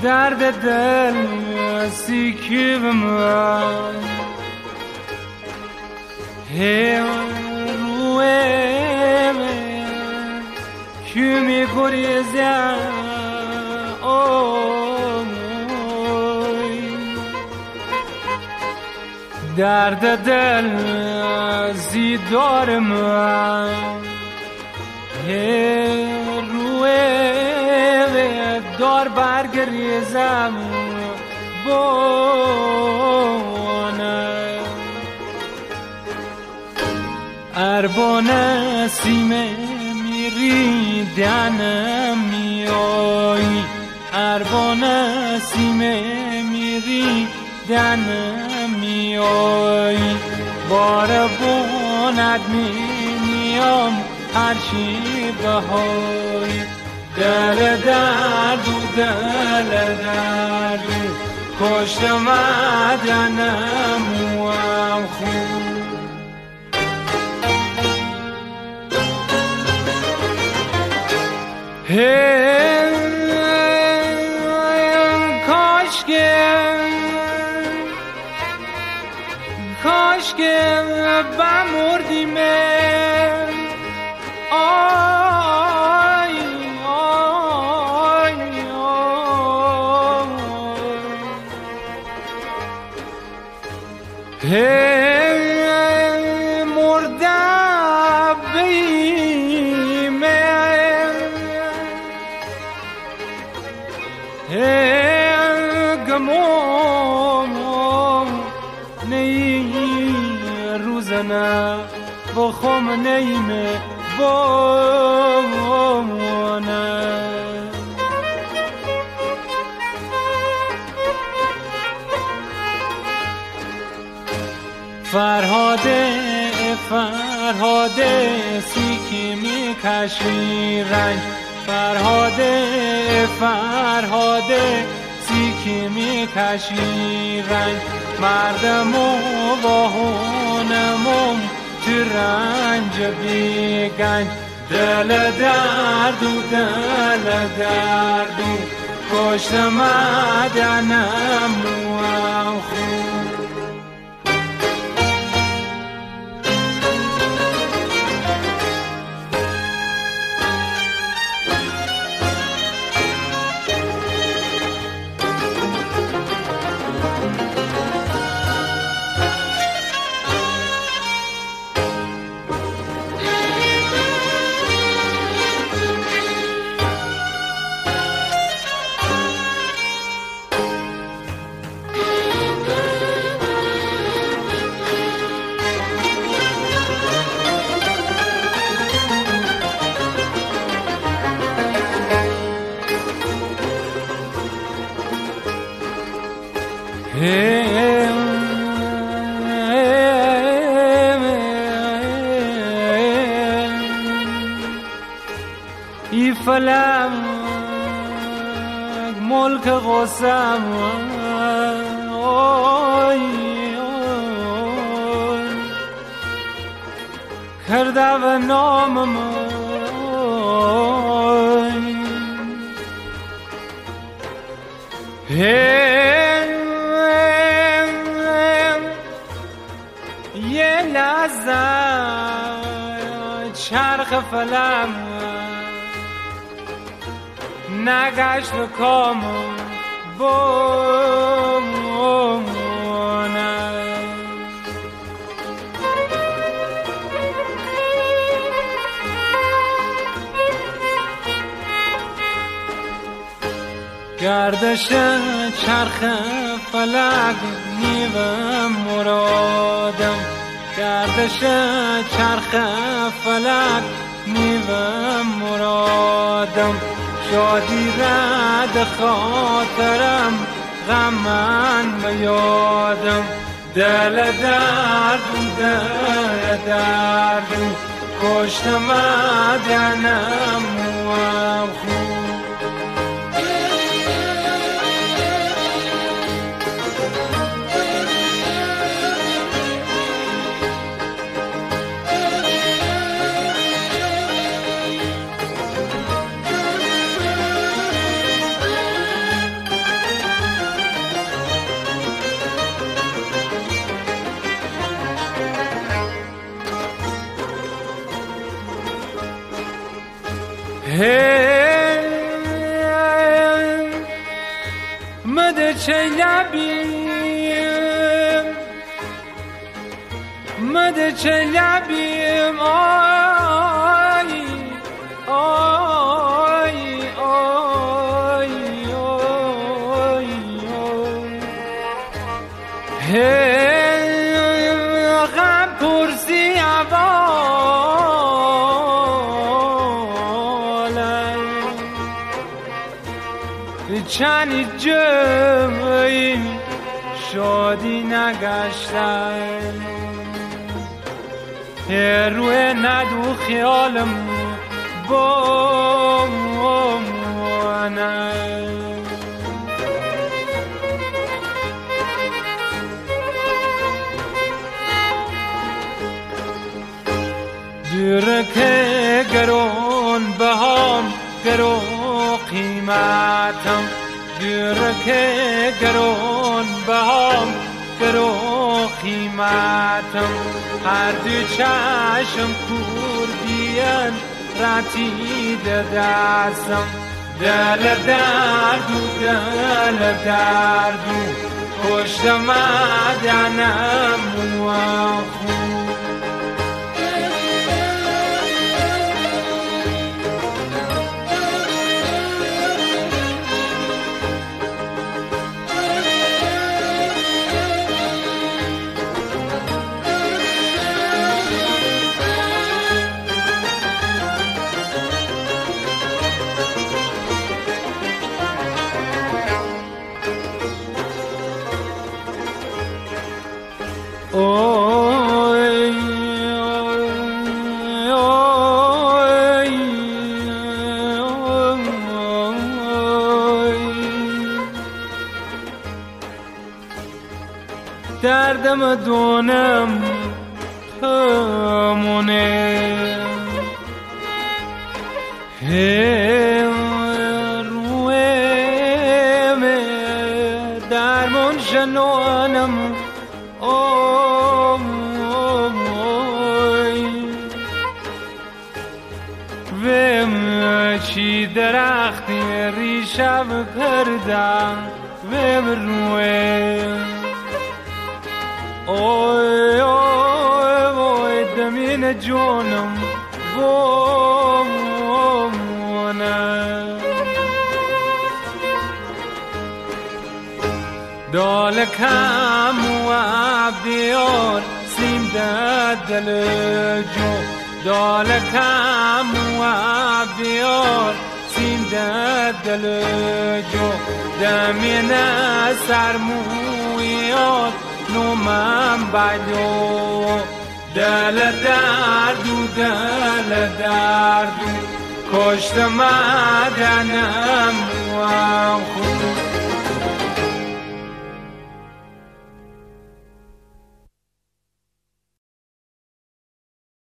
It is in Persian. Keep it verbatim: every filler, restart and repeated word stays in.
درد دل سیکی بمن هی روی من کمی گریزم درد دل زیدار من روی دار برگریزم بانه اربانه سیمه میری دنم میایی اربانه سیمه میری دنم میایی بار بوند میام هرچی بهایی دل درد و دل درد کشت مدنم و هم خون کاش که کاش که بمردیم آی آی آی مردم بیمه گمون نی روزنه بخم نیمه بمانه فرهاده فرهاده سیکی میکشی رنج فرهاده فرهاده سیکی میکشی رنج مردم و واهونمون تو رنج بیگنج دل درد و دل درد و کشت مدنم و هم خون ای فلک ملک غصم اوی کرده و نامم یه لحظه چرخ فلک نگشت و کام بمانه گردش چرخ فلک نیوه مرادم گردش چرخ فلک نیوه مرادم شادی رد خاطرم غم من بیادم دل درد دل درد کشت مدنم و هم خون مده چه لبیم مده چه لبیم آی آی آی آی هی غم پرسی عوالم چند جای شادی نگشتن روی ندو خیالم با منه دیره که گرون بهام گرو قیمتم دیره که گرون بهام گرو قیمتم هر دو چشم کور بیان راتید دستم دل دردو دل دردو پشت مدنم و خون اوی اوی اوی دردم دونم تمونه روی درمون شنونم ویم چی درختی ریشم کردم ویم روی اوی اوی اوی دمین جونم بومونه دالکم و عبدیار سیم دل جو دالکم و عبدیار سیم دل جو دمین سرمویات نومم بدو دل دردو دل دردو کشت مدنم